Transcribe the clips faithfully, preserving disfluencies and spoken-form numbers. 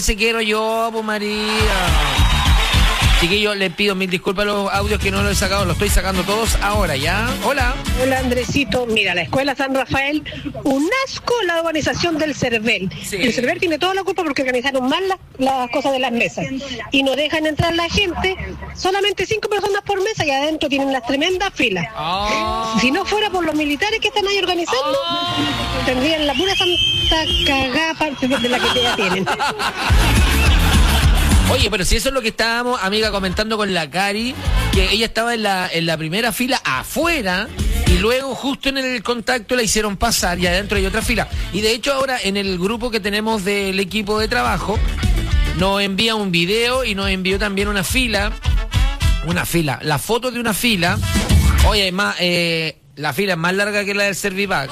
ese quiero yo, pues María. Chiquillos, les pido mil disculpas a los audios que no los he sacado, los estoy sacando todos ahora, ¿ya? Hola. Hola, Andresito. Mira, la escuela San Rafael, un asco la organización del CERVEL. Sí. El CERVEL tiene toda la culpa porque organizaron mal las, las cosas de las mesas. Y no dejan entrar la gente, solamente cinco personas por mesa y adentro tienen las tremendas filas. Oh. Si no fuera por los militares que están ahí organizando, oh. tendrían la pura santa cagada parte de la que ya tienen. Oye, pero si eso es lo que estábamos, amiga, comentando con la Cari, que ella estaba en la, en la primera fila afuera y luego justo en el contacto la hicieron pasar y adentro hay otra fila. Y de hecho ahora en el grupo que tenemos del equipo de trabajo nos envía un video y nos envió también una fila, una fila, la foto de una fila. Oye, más, eh, la fila es más larga que la del Servipack.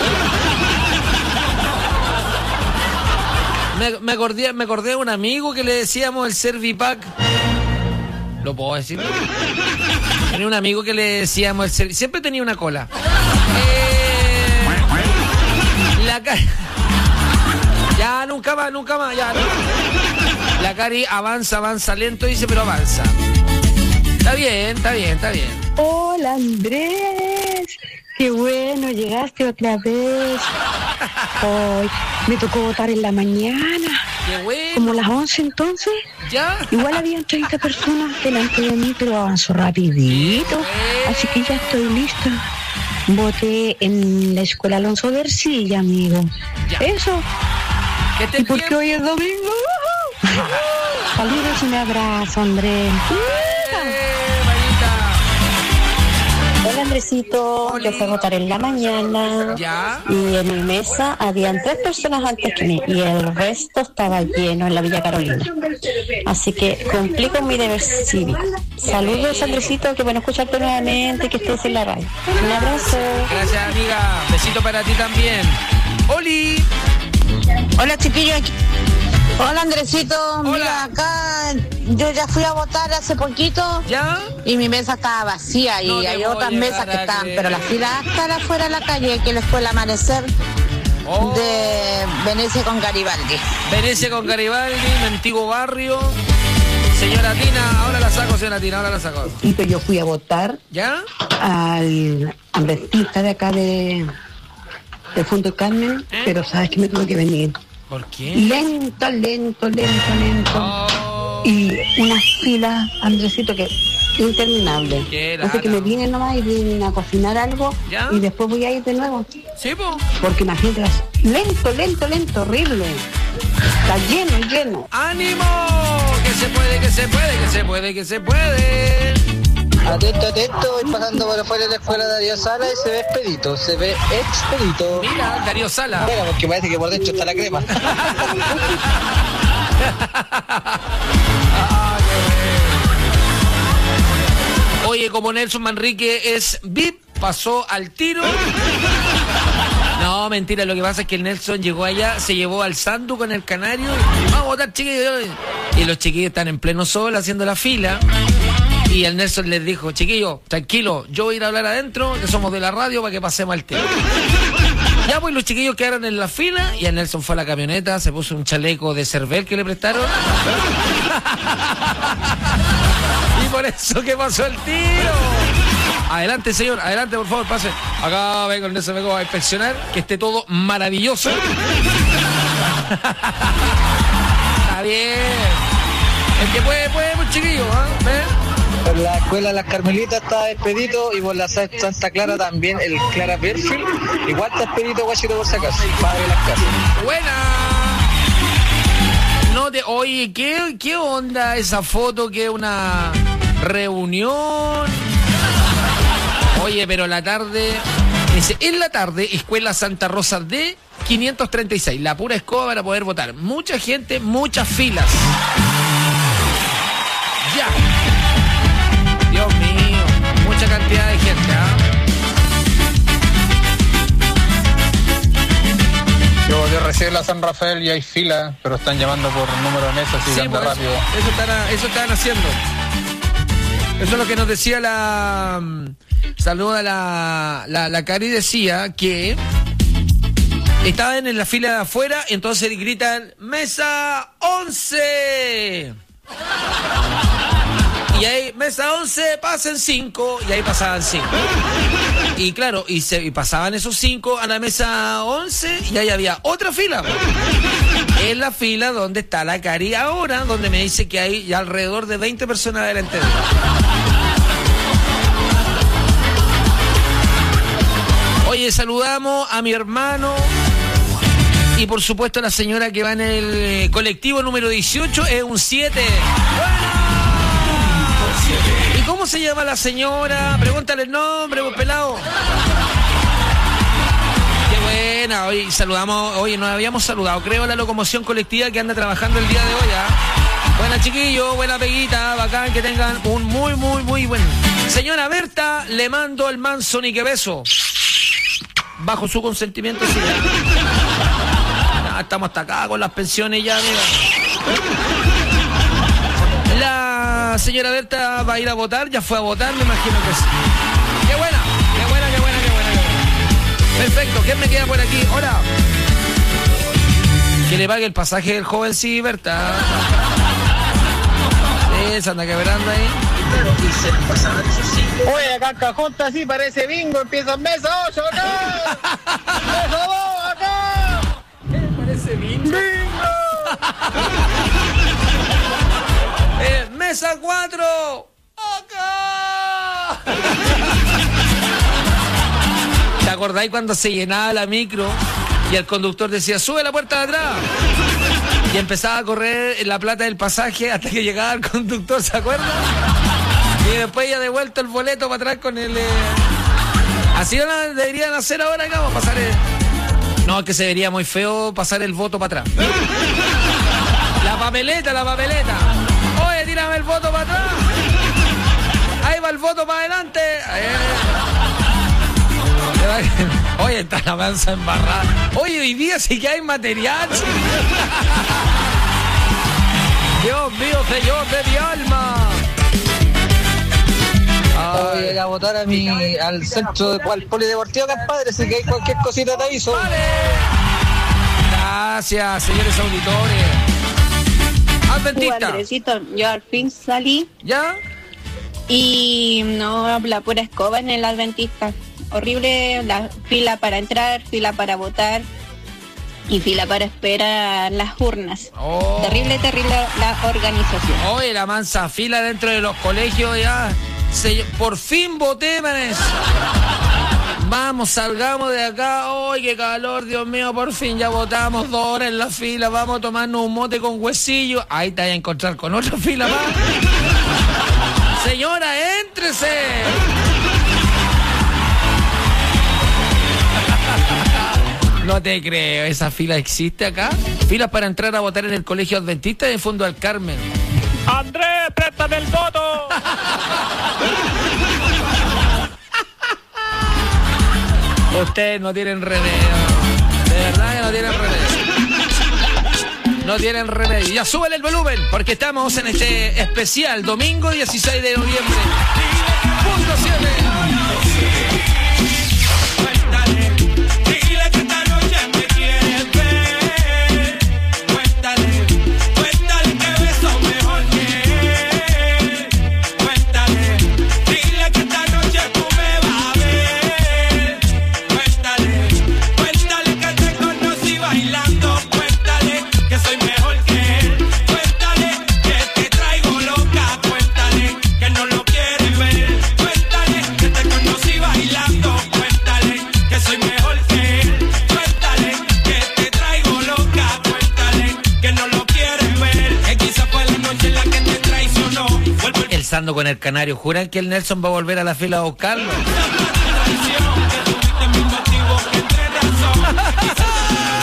Me, me, acordé, me acordé de un amigo que le decíamos el Servipack. ¿Lo puedo decir? Tenía un amigo que le decíamos el Servipack. Siempre tenía una cola. Eh, la Cari... Ya, nunca más, nunca más, ya. No. La Cari avanza, avanza lento, dice, pero avanza. Está bien, está bien, está bien. Hola, Andrés. Qué bueno, llegaste otra vez. Hoy me tocó votar en la mañana. Qué bueno. Como las once entonces. ¿Ya? Igual habían treinta personas delante de mí, pero avanzó rapidito. Así que ya estoy lista. Voté en la escuela Alonso de Ercilla, amigo. Ya. Eso. ¿Qué te ¿Y por qué hoy es domingo? Saludos y un abrazo, Andrés. Hola, Andresito. Hola. Yo fui a votar en la mañana. ¿Ya? Y en mi mesa habían tres personas antes que mí y el resto estaba lleno en la Villa Carolina. Así que cumplí con mi deber cívico. Saludos, Andresito, que bueno escucharte nuevamente, que estés en la radio. Un abrazo. Gracias, amiga. Besito para ti también. Oli. Hola, chiquillos. Hola, Andresito. Hola. Mira, acá yo ya fui a votar hace poquito. ¿Ya? Y mi mesa estaba vacía y no hay otras mesas que estaban, creer. pero la fila hasta afuera de la calle, que es la escuela Amanecer oh. de Venecia con Garibaldi. Venecia con Garibaldi, mi antiguo barrio. Señora Tina, ahora la saco, señora Tina, ahora la saco. Y pues yo fui a votar. ¿Ya? Al ambientista de acá de, de Fondo Carmen, ¿Eh? Pero sabes que me tuve que venir. ¿Por qué? Lento, lento, lento, lento. Oh. Y una fila, Andresito, que interminable. Así que me vine nomás y vine a cocinar algo. ¿Ya? Y después voy a ir de nuevo. Sí, po. Porque imagínate, lento, lento, lento, horrible. Está lleno, lleno. ¡Ánimo! Que se puede, que se puede, que se puede, que se puede. Atento, atento, voy pasando por afuera de la escuela de Darío Sala y se ve expedito, se ve expedito. Mira, Darío Sala. Mira, porque parece que por dentro está la crema. Ah, qué bueno. Oye, como Nelson Manrique es V I P, pasó al tiro. No, mentira, lo que pasa es que el Nelson llegó allá, se llevó al Sandu con el canario. Vamos a votar, chiquillos. Y los chiquillos están en pleno sol haciendo la fila. Y el Nelson les dijo, chiquillos, tranquilo, yo voy a ir a hablar adentro, que somos de la radio, para que pasemos al tema. Ya pues los chiquillos quedaron en la fila y el Nelson fue a la camioneta, se puso un chaleco de Cervel que le prestaron. Y por eso que pasó el tiro. Adelante, señor, adelante, por favor, pase. Acá vengo, el Nelson, vengo a inspeccionar, que esté todo maravilloso. Está bien. El que puede, puede, pues chiquillo, ¿eh? ¿Ven? Por la escuela Las Carmelitas está expedito y por la Santa Clara también, el Clara Perfil, igual está expedito, guachito, por si acaso, padre de las casas. Buena. No te, oye, ¿qué, qué onda esa foto? ¿Qué una reunión? Oye, pero la tarde, dice, en la tarde, Escuela Santa Rosa de quinientos treinta y seis, la pura escoba para poder votar. Mucha gente, muchas filas. Ya. Dios mío, mucha cantidad de gente, ¿ah? Yo voté recién la San Rafael y hay fila, pero están llamando por número de mesa, así que anda pues, rápido. Eso están, eso están haciendo. Eso es lo que nos decía la... Saluda la, la, la Cari, decía que Estaban en la fila de afuera, entonces gritan, ¡mesa once! Y ahí, mesa once, pasen cinco, y ahí pasaban cinco. Y claro, y, se, y pasaban esos cinco a la mesa once, y ahí había otra fila. Es la fila donde está la Cari ahora, donde me dice que hay ya alrededor de veinte personas delante de ella. Oye, saludamos a mi hermano y por supuesto a la señora que va en el colectivo número dieciocho, es un siete. ¿Y cómo se llama la señora? Pregúntale el nombre, pues, pelado. Qué buena, hoy saludamos, oye, nos habíamos saludado, creo, la locomoción colectiva que anda trabajando el día de hoy, ¿eh? Buena chiquillo, buena peguita, bacán, que tengan un muy, muy, muy buen. Señora Berta, le mando el manso ni que beso. Bajo su consentimiento, sí. Ya estamos hasta acá con las pensiones ya, mira. La señora Berta va a ir a votar, ya fue a votar, me imagino que sí. Qué buena, qué buena, qué buena, qué buena, qué buena. Perfecto, ¿quién me queda por aquí? Hola. Que le pague el pasaje del joven, sí, Berta. Sí, se anda quebrando ahí. Oye, acá el cajón está así, parece bingo, empieza mesa ocho acá. Mesa dos acá. ¿Qué parece bingo? ¡Bingo! eh, mesa cuatro. Acá. ¿Te acordáis cuando se llenaba la micro y el conductor decía, sube la puerta de atrás? Y empezaba a correr la plata del pasaje hasta que llegaba el conductor, ¿se acuerdan? Y después ya devuelto el boleto para atrás con el... Eh... Así no deberían hacer ahora, acá, vamos a pasar el... No, es que se vería muy feo pasar el voto para atrás. La papeleta, la papeleta. Oye, tírame el voto para atrás. Ahí va el voto para adelante. Oye, está la mansa embarrada. Oye, hoy día sí que hay material. Dios mío, Señor de mi alma. Voy a ir a votar a mi, al centro de, al polideportivo Campadre, así que hay cualquier cosita te aviso. Vale. Gracias, señores auditores. Adventista. Andresito, yo al fin salí. ¿Ya? Y no, la pura escoba en el Adventista. Horrible, la fila para entrar, fila para votar y fila para esperar las urnas. Oh. Terrible, terrible la organización. Oye, la mansa fila dentro de los colegios ya. Se, por fin voté, manes. Vamos, salgamos de acá. ¡Ay, qué calor, Dios mío! Por fin ya votamos, dos horas en la fila. Vamos a tomarnos un mote con huesillo. Ahí te vas a encontrar con otra fila más. Señora, éntrese. No te creo, ¿esa fila existe acá? Filas para entrar a votar en el Colegio Adventista de Fondo al Carmen. ¡Andrés, préstame el voto! Ustedes no tienen remedio. De verdad que no tienen remedio. No tienen remedio. Ya súbele el volumen, porque estamos en este especial domingo dieciséis de noviembre. Punto siete. Con el canario, ¿juran que el Nelson va a volver a la fila a buscarlo?